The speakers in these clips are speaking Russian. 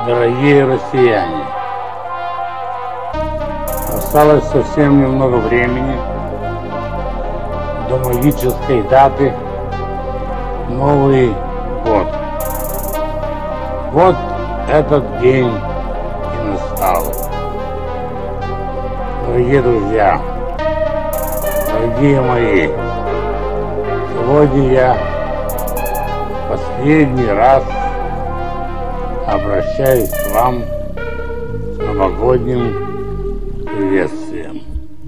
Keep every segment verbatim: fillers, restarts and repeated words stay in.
Дорогие россияне, осталось совсем немного времени до магической даты Новый год. Вот этот день и настал. Дорогие друзья, дорогие мои, сегодня я последний раз обращаюсь к вам с новогодним приветствием.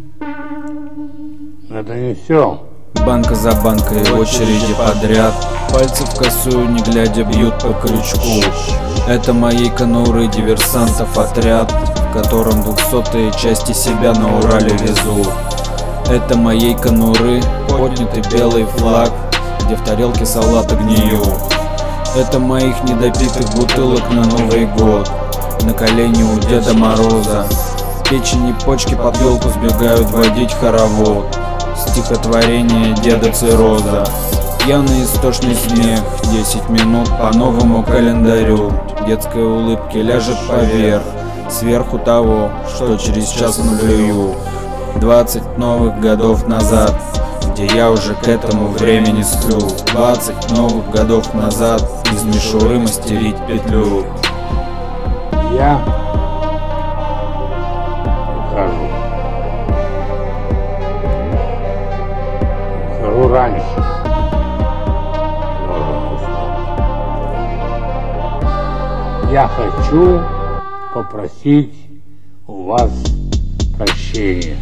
Но это не все. Банка за банкой, очереди подряд. Пальцы в косую, не глядя, бьют по крючку. Это моей конуры диверсантов отряд, в котором двухсотые части себя на Урале везу. Это моей конуры поднятый белый флаг, где в тарелке салата гниют. Это моих недопитых бутылок на Новый год, на колени у Деда Мороза. Печени, почки под елку сбегают водить хоровод. Стихотворение Деда Цироза. Пьяный истошный смех, десять минут по новому календарю. Детской улыбки ляжет поверх, сверху того, что через час наблюю. Двадцать новых годов назад, где я уже к этому времени сплю. Двадцать новых годов назад из мишуры мастерить петлю. Я ухожу. Ухожу раньше. Я хочу попросить у вас прощения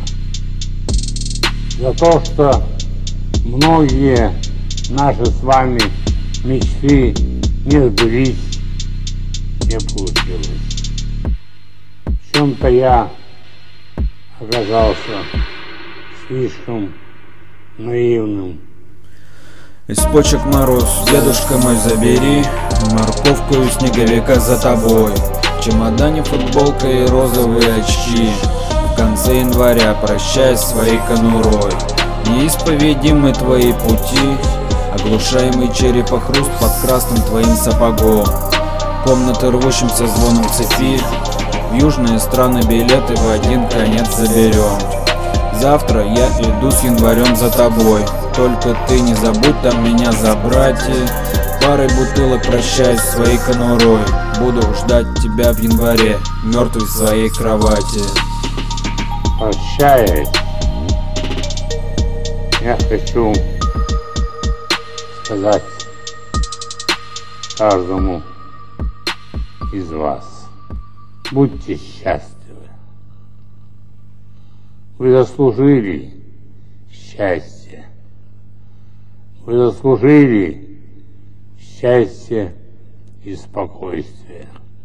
за то, что многие наши с вами мечты не сбылись, не получилось. В чем-то я оказался слишком наивным. Из почек мороз, дедушка мой, забери морковку и снеговика за тобой. В чемодане футболка и розовые очки. В конце января прощаясь своей конурой. Неисповедимы твои пути, оглушаемый черепохруст под красным твоим сапогом. Комнаты рвущимся звоном цепи, в южные страны билеты в один конец заберем. Завтра я иду с январем за тобой, только ты не забудь там меня забрать. И парой бутылок прощаясь своей конурой, буду ждать тебя в январе, мертвый в своей кровати. Прощаясь, я хочу сказать каждому из вас: будьте счастливы. Вы заслужили счастье. Вы заслужили счастье и спокойствие.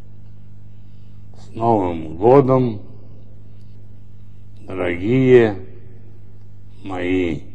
С Новым годом, дорогие мои